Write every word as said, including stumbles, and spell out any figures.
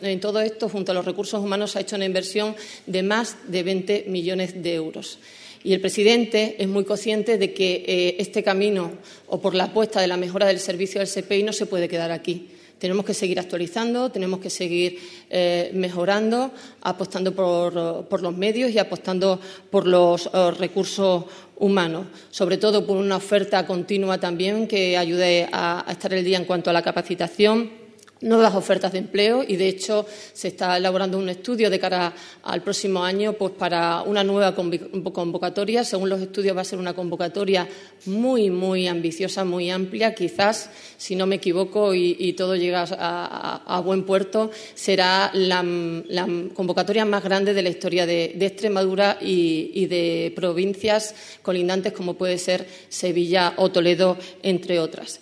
En todo esto, junto a los recursos humanos, se ha hecho una inversión de más de veinte millones de euros. Y el presidente es muy consciente de que eh, este camino, o por la apuesta de la mejora del servicio del S P I, no se puede quedar aquí. Tenemos que seguir actualizando, tenemos que seguir eh, mejorando, apostando por, por los medios y apostando por los uh, recursos humanos, sobre todo por una oferta continua también que ayude a, a estar al día en cuanto a la capacitación, nuevas ofertas de empleo y, de hecho, se está elaborando un estudio de cara al próximo año pues, para una nueva convocatoria. Según los estudios, va a ser una convocatoria muy, muy ambiciosa, muy amplia. Quizás, si no me equivoco y, y todo llega a, a, a buen puerto, será la, la convocatoria más grande de la historia de, de Extremadura y, y de provincias colindantes como puede ser Sevilla o Toledo, entre otras.